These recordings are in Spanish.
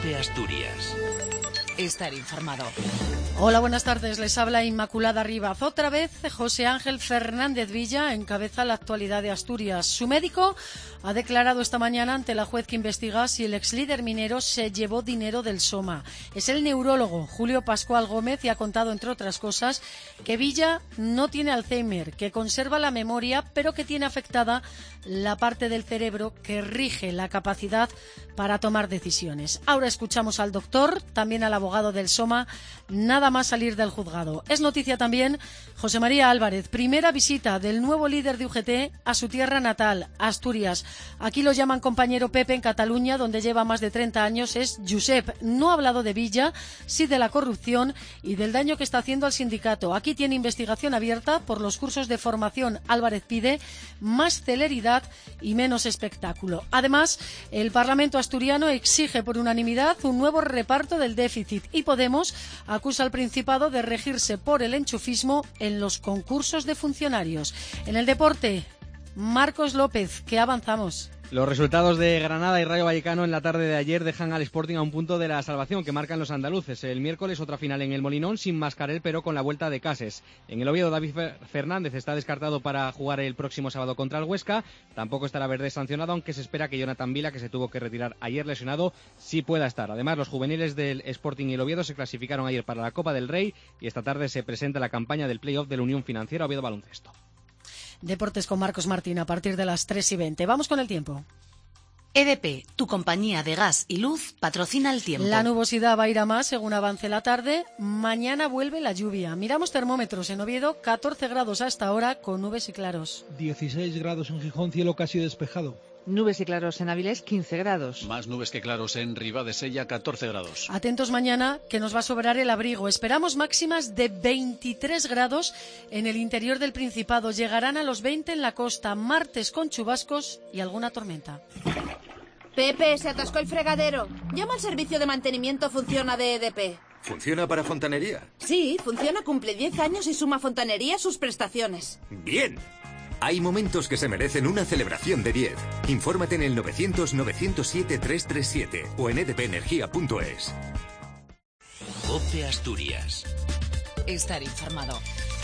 COPE Asturias. Estar informado. Hola, buenas tardes. Les habla Inmaculada Rivas. Otra vez, José Ángel Fernández Villa encabeza la actualidad de Asturias. Su médico ha declarado esta mañana ante la juez que investiga si el exlíder minero se llevó dinero del Soma. Es el neurólogo Julio Pascual Gómez y ha contado, entre otras cosas, que Villa no tiene Alzheimer, que conserva la memoria, pero que tiene afectada la parte del cerebro que rige la capacidad para tomar decisiones. Ahora escuchamos al doctor, también al abogado del Soma, nada más salir del juzgado. Es noticia también José María Álvarez, primera visita del nuevo líder de UGT a su tierra natal, Asturias. Aquí lo llaman compañero Pepe en Cataluña, donde lleva más de 30 años, es Josep. No ha hablado de Villa, sí de la corrupción y del daño que está haciendo al sindicato. Aquí tiene investigación abierta por los cursos de formación. Álvarez pide más celeridad y menos espectáculo. Además, el Parlamento asturiano exige por unanimidad un nuevo reparto del déficit y Podemos acusa al Principado de regirse por el enchufismo en los concursos de funcionarios. En el deporte, Marcos López, ¿qué avanzamos? Los resultados de Granada y Rayo Vallecano en la tarde de ayer dejan al Sporting a un punto de la salvación que marcan los andaluces. El miércoles otra final en el Molinón sin Mascarell, pero con la vuelta de Cases. En el Oviedo, David Fernández está descartado para jugar el próximo sábado contra el Huesca. Tampoco estará Verde sancionado, aunque se espera que Jonathan Vila, que se tuvo que retirar ayer lesionado, sí pueda estar. Además, los juveniles del Sporting y el Oviedo se clasificaron ayer para la Copa del Rey y esta tarde se presenta la campaña del play-off de la Unión Financiera Oviedo Baloncesto. Deportes con Marcos Martín a partir de las 3:20. Vamos con el tiempo. EDP, tu compañía de gas y luz, patrocina el tiempo. La nubosidad va a ir a más según avance la tarde. Mañana vuelve la lluvia. Miramos termómetros en Oviedo, 14 grados hasta ahora con nubes y claros. 16 grados en Gijón, cielo casi despejado. Nubes y claros en Avilés, 15 grados. Más nubes que claros en Ribadesella, 14 grados. Atentos mañana, que nos va a sobrar el abrigo. Esperamos máximas de 23 grados en el interior del Principado. Llegarán a los 20 en la costa. Martes con chubascos y alguna tormenta. Pepe, se atascó el fregadero. Llama al servicio de mantenimiento Funciona de EDP. ¿Funciona para fontanería? Sí, Funciona cumple 10 años y suma Fontanería sus prestaciones. ¡Bien! Hay momentos que se merecen una celebración de 10. Infórmate en el 900-907-337 o en edpenergia.es. COPE Asturias. Estar informado.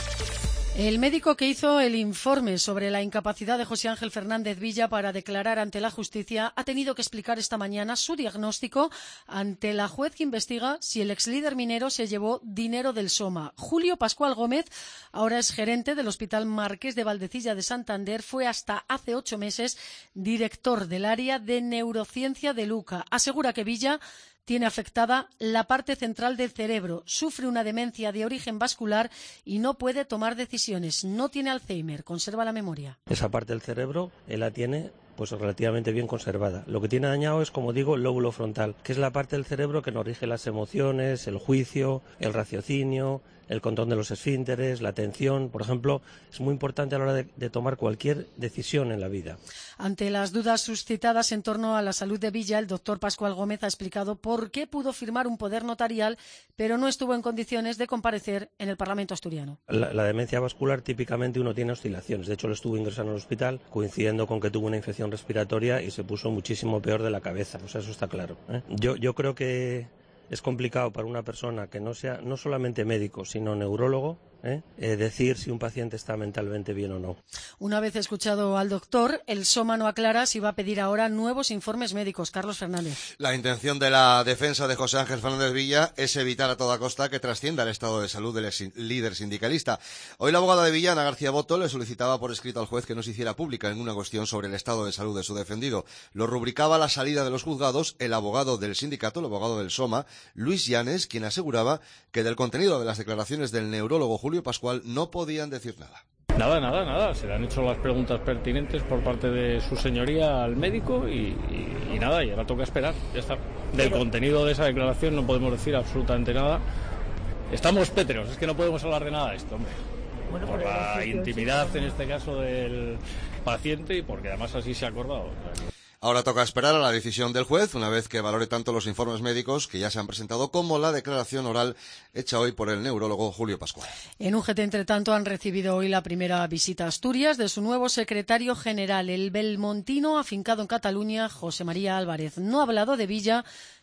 El médico que hizo el informe sobre la incapacidad de José Ángel Fernández Villa para declarar ante la justicia ha tenido que explicar esta mañana su diagnóstico ante la juez que investiga si el exlíder minero se llevó dinero del Soma. Julio Pascual Gómez ahora es gerente del Hospital Marqués de Valdecilla de Santander. Fue hasta hace 8 meses director del área de neurociencia de Luca. Asegura que Villa tiene afectada la parte central del cerebro, sufre una demencia de origen vascular y no puede tomar decisiones. No tiene Alzheimer, conserva la memoria. Esa parte del cerebro él la tiene pues relativamente bien conservada. Lo que tiene dañado es, como digo, el lóbulo frontal, que es la parte del cerebro que nos rige las emociones, el juicio, el raciocinio, el control de los esfínteres, la atención. Por ejemplo, es muy importante a la hora de tomar cualquier decisión en la vida. Ante las dudas suscitadas en torno a la salud de Villa, el doctor Pascual Gómez ha explicado por qué pudo firmar un poder notarial, pero no estuvo en condiciones de comparecer en el Parlamento asturiano. La demencia vascular, típicamente uno tiene oscilaciones. De hecho, lo estuvo ingresando al hospital, coincidiendo con que tuvo una infección respiratoria y se puso muchísimo peor de la cabeza. O sea, eso está claro, ¿eh? Yo creo que es complicado para una persona que no sea no solamente médico, sino neurólogo, decir si un paciente está mentalmente bien o no. Una vez escuchado al doctor, el Soma no aclara si va a pedir ahora nuevos informes médicos. Carlos Fernández. La intención de la defensa de José Ángel Fernández Villa es evitar a toda costa que trascienda el estado de salud del líder sindicalista. Hoy la abogada de Villa, Ana García Boto, le solicitaba por escrito al juez que no se hiciera pública ninguna cuestión sobre el estado de salud de su defendido. Lo rubricaba la salida de los juzgados el abogado del sindicato, el abogado del Soma, Luis Llanes, quien aseguraba que del contenido de las declaraciones del neurólogo Julio Pascual no podían decir nada. Nada. Se le han hecho las preguntas pertinentes por parte de su señoría al médico y nada, y ahora toca esperar, ya está. Del contenido de esa declaración no podemos decir absolutamente nada. Estamos pétreos, es que no podemos hablar de nada de esto, hombre. Bueno, por la intimidad, en este caso, del paciente y porque además así se ha acordado. Ahora toca esperar a la decisión del juez, una vez que valore tanto los informes médicos que ya se han presentado como la declaración oral hecha hoy por el neurólogo Julio Pascual. En UGT, entre tanto, han recibido hoy la primera visita a Asturias de su nuevo secretario general, el belmontino afincado en Cataluña, José María Álvarez. No ha hablado de Villa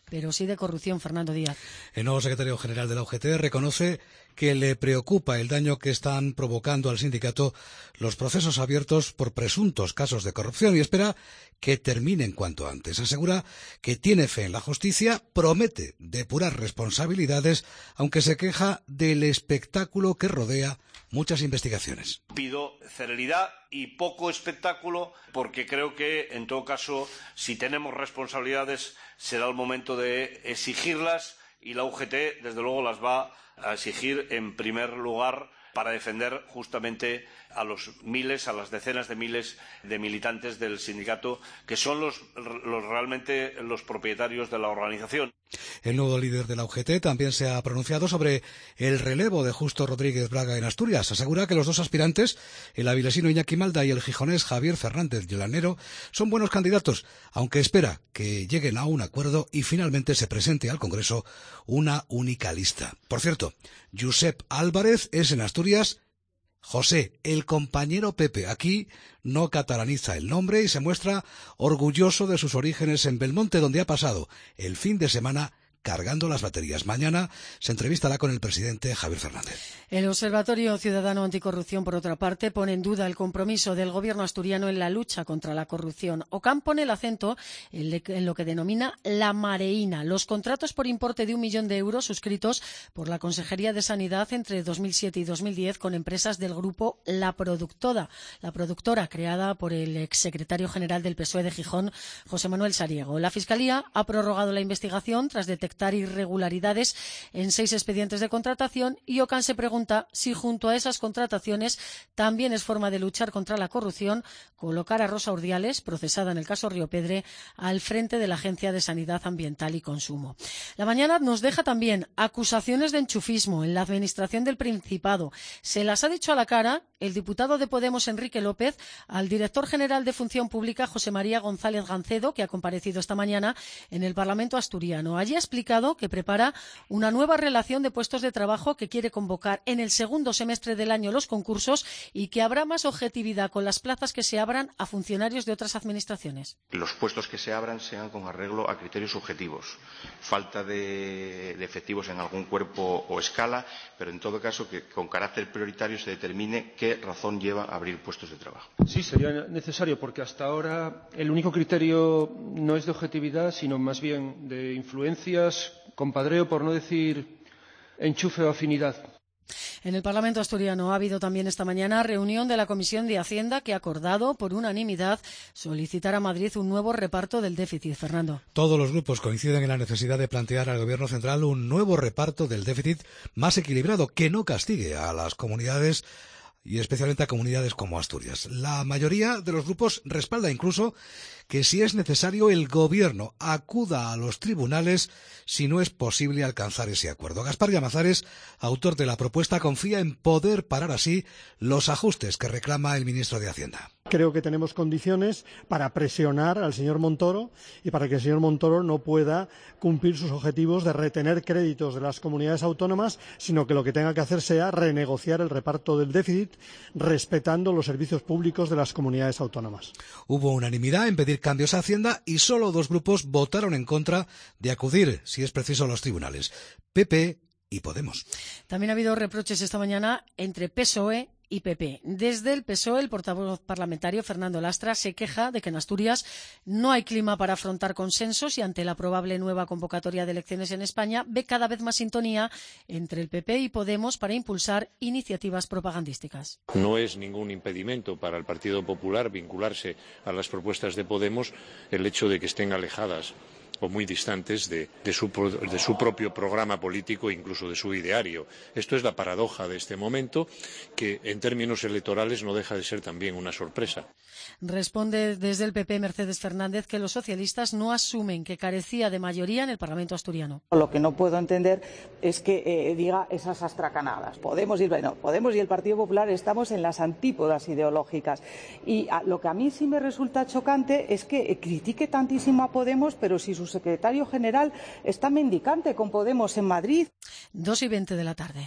pero sí de corrupción. Fernando Díaz. El nuevo secretario general de la UGT reconoce que le preocupa el daño que están provocando al sindicato los procesos abiertos por presuntos casos de corrupción y espera que terminen cuanto antes. Asegura que tiene fe en la justicia, promete depurar responsabilidades, aunque se queja del espectáculo que rodea muchas investigaciones. Pido celeridad y poco espectáculo, porque creo que, en todo caso, si tenemos responsabilidades, será el momento de exigirlas, y la UGT, desde luego, las va a exigir en primer lugar para defender justamente a los miles, a las decenas de miles de militantes del sindicato, que son realmente los propietarios de la organización. El nuevo líder de la UGT también se ha pronunciado sobre el relevo de Justo Rodríguez Braga en Asturias. Asegura que los dos aspirantes, el avilesino Iñaki Malda y el gijonés Javier Fernández Llanero, son buenos candidatos, aunque espera que lleguen a un acuerdo y finalmente se presente al Congreso una única lista. Por cierto, Josep Álvarez es en Asturias José, el compañero Pepe. Aquí no catalaniza el nombre y se muestra orgulloso de sus orígenes en Belmonte, donde ha pasado el fin de semana cargando las baterías. Mañana se entrevistará con el presidente Javier Fernández. El Observatorio Ciudadano Anticorrupción, por otra parte, pone en duda el compromiso del gobierno asturiano en la lucha contra la corrupción. OCAM pone el acento en lo que denomina la mareína, los contratos por importe de 1 millón de euros suscritos por la Consejería de Sanidad entre 2007 y 2010 con empresas del grupo La Productora, creada por el exsecretario general del PSOE de Gijón, José Manuel Sariego. La Fiscalía ha prorrogado la investigación tras detectar irregularidades en 6 expedientes de contratación y OCAM se pregunta si junto a esas contrataciones también es forma de luchar contra la corrupción colocar a Rosa Urdiales, procesada en el caso Riopedre, al frente de la Agencia de Sanidad Ambiental y Consumo. La mañana nos deja también acusaciones de enchufismo en la administración del Principado. Se las ha dicho a la cara el diputado de Podemos, Enrique López, al director general de Función Pública, José María González Gancedo, que ha comparecido esta mañana en el Parlamento asturiano. Allí ha explicado que prepara una nueva relación de puestos de trabajo, que quiere convocar en el segundo semestre del año los concursos y que habrá más objetividad con las plazas que se abran a funcionarios de otras administraciones. Los puestos que se abran sean con arreglo a criterios subjetivos. Falta de efectivos en algún cuerpo o escala, pero en todo caso que con carácter prioritario se determine qué razón lleva a abrir puestos de trabajo. Sí, sería necesario, porque hasta ahora el único criterio no es de objetividad, sino más bien de influencias, compadreo, por no decir enchufe o afinidad. En el Parlamento asturiano ha habido también esta mañana reunión de la Comisión de Hacienda, que ha acordado por unanimidad solicitar a Madrid un nuevo reparto del déficit. Fernando. Todos los grupos coinciden en la necesidad de plantear al Gobierno central un nuevo reparto del déficit más equilibrado, que no castigue a las comunidades y especialmente a comunidades como Asturias. La mayoría de los grupos respalda incluso que, si es necesario, el Gobierno acuda a los tribunales si no es posible alcanzar ese acuerdo. Gaspar Llamazares, autor de la propuesta, confía en poder parar así los ajustes que reclama el ministro de Hacienda. Creo que tenemos condiciones para presionar al señor Montoro y para que el señor Montoro no pueda cumplir sus objetivos de retener créditos de las comunidades autónomas, sino que lo que tenga que hacer sea renegociar el reparto del déficit, respetando los servicios públicos de las comunidades autónomas. Hubo unanimidad en pedir cambios a Hacienda y solo 2 grupos votaron en contra de acudir, si es preciso, a los tribunales: PP y Podemos. También ha habido reproches esta mañana entre PSOE y PP. Desde el PSOE, el portavoz parlamentario Fernando Lastra se queja de que en Asturias no hay clima para afrontar consensos y, ante la probable nueva convocatoria de elecciones en España, ve cada vez más sintonía entre el PP y Podemos para impulsar iniciativas propagandísticas. No es ningún impedimento para el Partido Popular vincularse a las propuestas de Podemos el hecho de que estén alejadas o muy distantes de su propio programa político e incluso de su ideario. Esto es la paradoja de este momento, que en términos electorales no deja de ser también una sorpresa. Responde desde el PP Mercedes Fernández que los socialistas no asumen que carecía de mayoría en el Parlamento asturiano. Lo que no puedo entender es que diga esas astracanadas. Podemos y el Partido Popular estamos en las antípodas ideológicas. Y lo que a mí sí me resulta chocante es que critique tantísimo a Podemos, pero si su secretario general está mendicante con Podemos en Madrid. 2:20 de la tarde.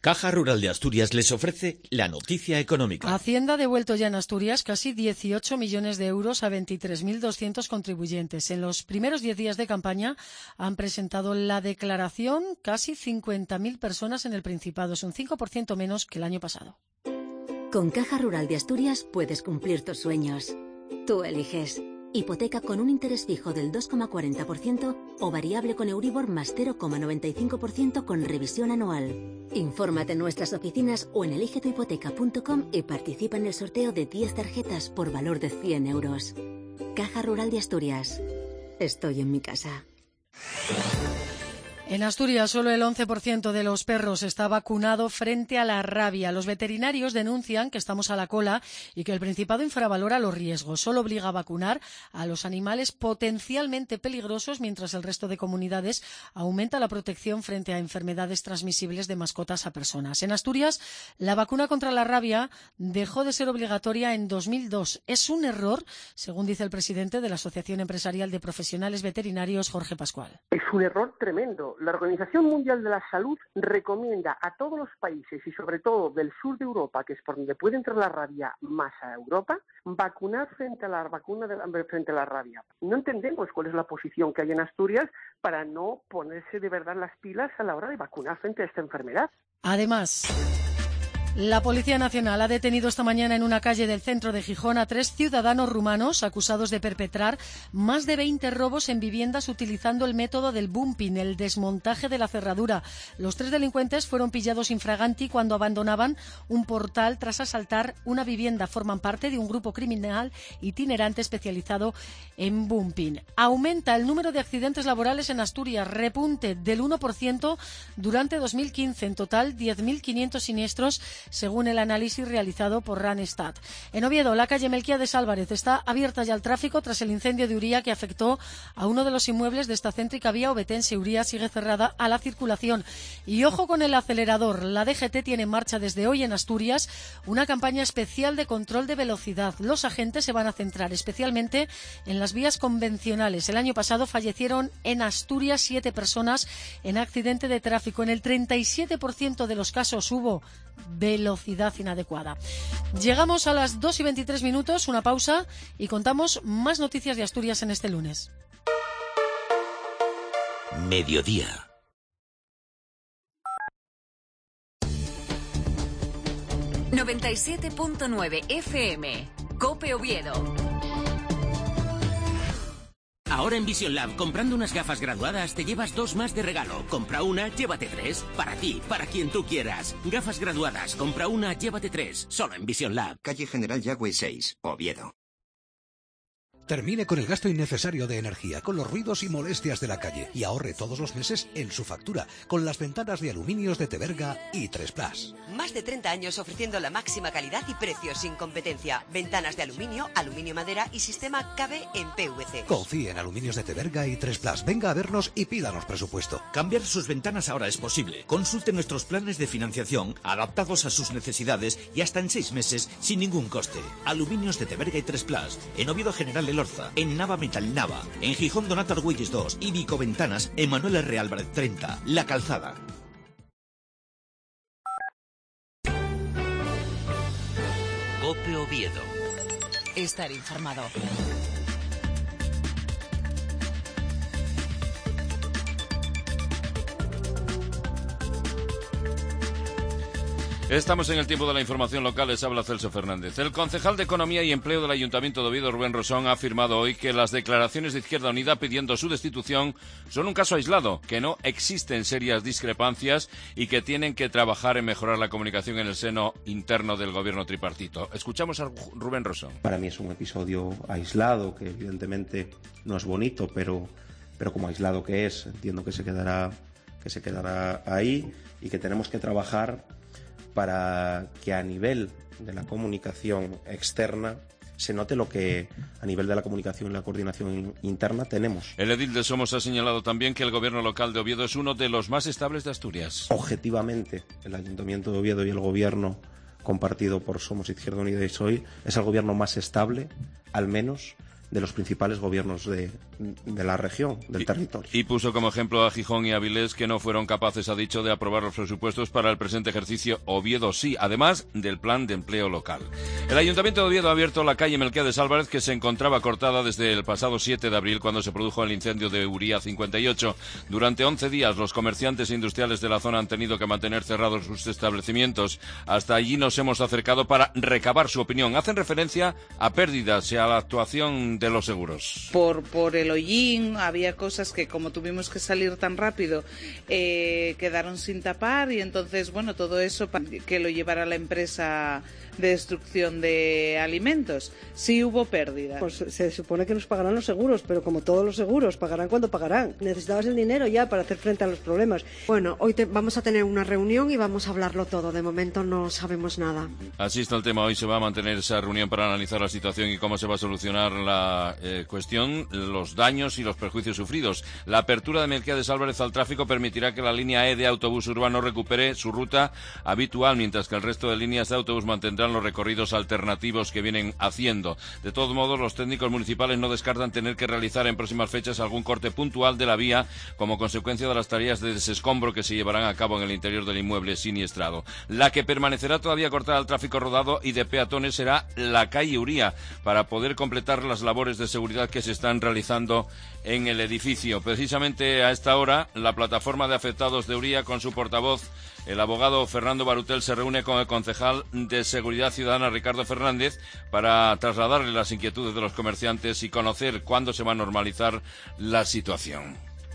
Caja Rural de Asturias les ofrece la noticia económica. Hacienda ha devuelto ya en Asturias casi 18 millones de euros a 23.200 contribuyentes. En los primeros 10 días de campaña han presentado la declaración casi 50.000 personas en el Principado. Es un 5% menos que el año pasado. Con Caja Rural de Asturias puedes cumplir tus sueños. Tú eliges. Hipoteca con un interés fijo del 2,40% o variable con Euribor más 0,95% con revisión anual. Infórmate en nuestras oficinas o en eligetuhipoteca.com y participa en el sorteo de 10 tarjetas por valor de 100 euros. Caja Rural de Asturias. Estoy en mi casa. En Asturias, solo el 11% de los perros está vacunado frente a la rabia. Los veterinarios denuncian que estamos a la cola y que el Principado infravalora los riesgos. Solo obliga a vacunar a los animales potencialmente peligrosos, mientras el resto de comunidades aumenta la protección frente a enfermedades transmisibles de mascotas a personas. En Asturias, la vacuna contra la rabia dejó de ser obligatoria en 2002. Es un error, según dice el presidente de la Asociación Empresarial de Profesionales Veterinarios, Jorge Pascual. Es un error tremendo. La Organización Mundial de la Salud recomienda a todos los países y sobre todo del sur de Europa, que es por donde puede entrar la rabia más a Europa, vacunar frente a la rabia. No entendemos cuál es la posición que hay en Asturias para no ponerse de verdad las pilas a la hora de vacunar frente a esta enfermedad. Además, la Policía Nacional ha detenido esta mañana en una calle del centro de Gijón a 3 ciudadanos rumanos acusados de perpetrar más de 20 robos en viviendas utilizando el método del bumping, el desmontaje de la cerradura. Los 3 delincuentes fueron pillados infraganti cuando abandonaban un portal tras asaltar una vivienda. Forman parte de un grupo criminal itinerante especializado en bumping. Aumenta el número de accidentes laborales en Asturias, repunte del 1% durante 2015. En total, 10.500 siniestros, según el análisis realizado por Randstad. En Oviedo, la calle Melquiades Álvarez está abierta ya al tráfico tras el incendio de Uría que afectó a uno de los inmuebles de esta céntrica vía ovetense. Uría sigue cerrada a la circulación. Y ojo con el acelerador. La DGT tiene en marcha desde hoy en Asturias una campaña especial de control de velocidad. Los agentes se van a centrar especialmente en las vías convencionales. El año pasado fallecieron en Asturias 7 personas en accidente de tráfico. En el 37% de los casos hubo velocidad inadecuada. Llegamos a las 2:23, una pausa y contamos más noticias de Asturias en este lunes. Mediodía. ...97.9 FM... COPE Oviedo. Ahora en Vision Lab, comprando unas gafas graduadas, te llevas 2 más de regalo. Compra una, llévate 3. Para ti, para quien tú quieras. Gafas graduadas, compra una, llévate 3. Solo en Vision Lab. Calle General Yagüe 6, Oviedo. Termine con el gasto innecesario de energía, con los ruidos y molestias de la calle y ahorre todos los meses en su factura con las ventanas de aluminios de Teberga y 3+. Más de 30 años ofreciendo la máxima calidad y precios sin competencia. Ventanas de aluminio, aluminio madera y sistema KB en PVC. Confíe en Aluminios de Teberga y 3+. Venga a vernos y pídanos presupuesto. Cambiar sus ventanas ahora es posible. Consulte nuestros planes de financiación adaptados a sus necesidades y hasta en 6 meses sin ningún coste. Aluminios de Teberga y 3+. En Oviedo General Elorza, en Nava Metal Nava, en Gijón Donato Argüelles 2 y Vico Ventanas en Manuel R. Álvarez 30, La Calzada. COPE Oviedo. Estar informado. Estamos en el tiempo de la información local, les habla Celso Fernández. El concejal de Economía y Empleo del Ayuntamiento de Oviedo, Rubén Rosón, ha afirmado hoy que las declaraciones de Izquierda Unida pidiendo su destitución son un caso aislado, que no existen serias discrepancias y que tienen que trabajar en mejorar la comunicación en el seno interno del gobierno tripartito. Escuchamos a Rubén Rosón. Para mí es un episodio aislado, que evidentemente no es bonito, pero como aislado que es, entiendo que se quedará ahí y que tenemos que trabajar para que a nivel de la comunicación externa se note lo que a nivel de la comunicación y la coordinación interna tenemos. El edil de Somos ha señalado también que el gobierno local de Oviedo es uno de los más estables de Asturias. Objetivamente, el Ayuntamiento de Oviedo y el gobierno compartido por Somos, Izquierda Unida y PSOE es el gobierno más estable, al menos los principales gobiernos de la región, del territorio. Y puso como ejemplo a Gijón y Avilés, que no fueron capaces, ha dicho, de aprobar los presupuestos para el presente ejercicio. Oviedo sí, además del plan de empleo local. El Ayuntamiento de Oviedo ha abierto la calle Melquiades Álvarez, que se encontraba cortada desde el pasado 7 de abril, cuando se produjo el incendio de Uría 58. Durante 11 días, los comerciantes e industriales de la zona han tenido que mantener cerrados sus establecimientos. Hasta allí nos hemos acercado para recabar su opinión. Hacen referencia a pérdidas y a la actuación de los seguros. Por el hollín había cosas que, como tuvimos que salir tan rápido, quedaron sin tapar, y entonces, bueno, todo eso que lo llevara la empresa de destrucción de alimentos. Sí hubo pérdidas. Pues se supone que nos pagarán los seguros, pero como todos los seguros, pagarán cuando pagarán. Necesitabas el dinero ya para hacer frente a los problemas. Bueno, hoy vamos a tener una reunión y vamos a hablarlo todo. De momento no sabemos nada. Así está el tema. Hoy se va a mantener esa reunión para analizar la situación y cómo se va a solucionar la cuestión, los daños y los perjuicios sufridos. La apertura de Melquiades Álvarez al tráfico permitirá que la línea E de autobús urbano recupere su ruta habitual, mientras que el resto de líneas de autobús mantendrán los recorridos alternativos que vienen haciendo. De todos modos, los técnicos municipales no descartan tener que realizar en próximas fechas algún corte puntual de la vía como consecuencia de las tareas de desescombro que se llevarán a cabo en el interior del inmueble siniestrado. La que permanecerá todavía cortada al tráfico rodado y de peatones será la calle Uría, para poder completar las labores de seguridad que se están realizando en el edificio. Precisamente a esta hora, la plataforma de afectados de Uría, con su portavoz, el abogado Fernando Barutel, se reúne con el concejal de Seguridad Ciudadana, Ricardo Fernández, para trasladarle las inquietudes de los comerciantes y conocer cuándo se va a normalizar la situación.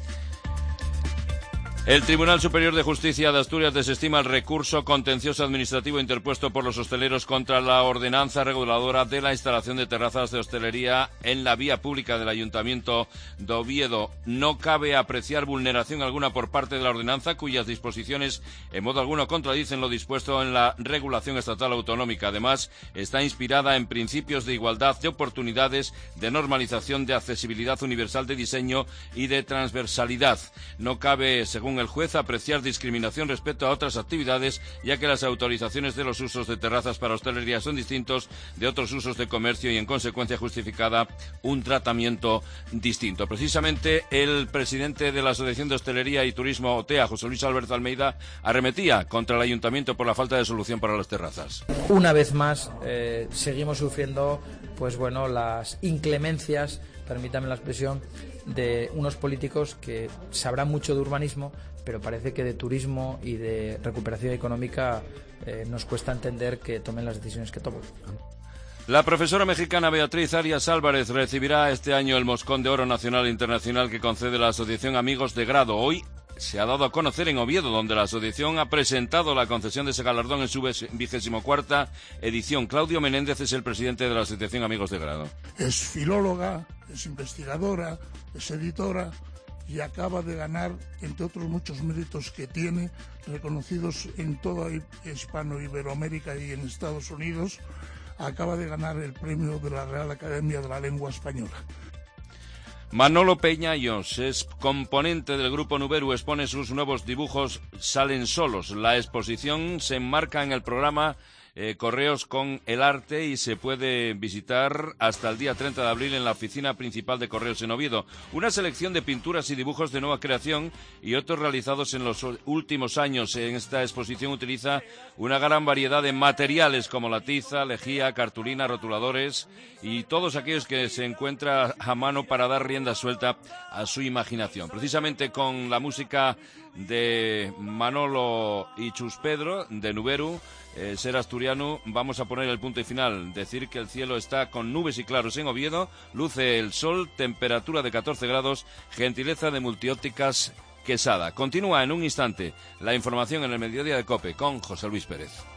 El Tribunal Superior de Justicia de Asturias desestima el recurso contencioso administrativo interpuesto por los hosteleros contra la ordenanza reguladora de la instalación de terrazas de hostelería en la vía pública del Ayuntamiento de Oviedo. No cabe apreciar vulneración alguna por parte de la ordenanza, cuyas disposiciones en modo alguno contradicen lo dispuesto en la regulación estatal autonómica. Además, está inspirada en principios de igualdad de oportunidades, de normalización, de accesibilidad universal de diseño y de transversalidad. No cabe, según el juez, apreciar discriminación respecto a otras actividades, ya que las autorizaciones de los usos de terrazas para hostelería son distintos de otros usos de comercio y, en consecuencia, justificada un tratamiento distinto. Precisamente, el presidente de la Asociación de Hostelería y Turismo OTEA, José Luis Alberto Almeida, arremetía contra el ayuntamiento por la falta de solución para las terrazas. Una vez más, seguimos sufriendo, las inclemencias, permítame la expresión, de unos políticos que sabrán mucho de urbanismo, pero parece que de turismo y de recuperación económica nos cuesta entender que tomen las decisiones que toman. La profesora mexicana Beatriz Arias Álvarez recibirá este año el Moscón de Oro Nacional e Internacional que concede la Asociación Amigos de Grado. Hoy se ha dado a conocer en Oviedo, donde la asociación ha presentado la concesión de ese galardón en su 24ª edición. Claudio Menéndez es el presidente de la Asociación Amigos de Grado. Es filóloga, es investigadora, es editora y acaba de ganar, entre otros muchos méritos que tiene, reconocidos en toda Hispano-Iberoamérica y en Estados Unidos, acaba de ganar el premio de la Real Academia de la Lengua Española. Manolo Peñallos es componente del grupo Nuberu, expone sus nuevos dibujos Salen Solos. La exposición se enmarca en el programa Correos con el Arte y se puede visitar hasta el día 30 de abril en la oficina principal de Correos en Oviedo. Una selección de pinturas y dibujos de nueva creación y otros realizados en los últimos años. En esta exposición utiliza una gran variedad de materiales como la tiza, lejía, cartulina, rotuladores y todos aquellos que se encuentra a mano para dar rienda suelta a su imaginación. Precisamente con la música de Manolo y Chus Pedro de Nuberu, Ser Asturiano, vamos a poner el punto y final. Decir que el cielo está con nubes y claros en Oviedo, luce el sol, temperatura de 14 grados, gentileza de Multiópticas Quesada. Continúa en un instante la información en el Mediodía de COPE con José Luis Pérez.